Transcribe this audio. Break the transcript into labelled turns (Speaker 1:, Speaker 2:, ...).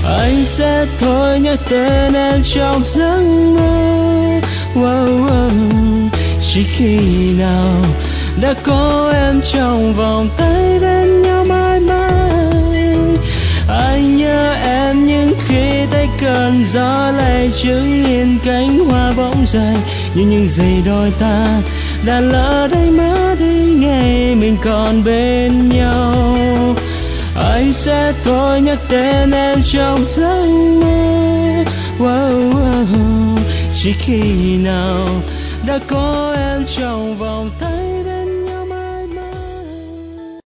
Speaker 1: Anh sẽ thôi nhắc tên em trong giấc mơ. Chỉ khi nào đã có em trong vòng tay bên nhau mãi mãi. Anh nhớ em những khi thấy cơn gió lay chứng yên cánh hoa bỗng dày, nhưng những giây đôi ta đã lỡ đây mất đi ngày mình còn bên nhau. Anh sẽ thôi nhắc tên em trong giấc mơ. Chỉ khi nào đã có em trong vòng tay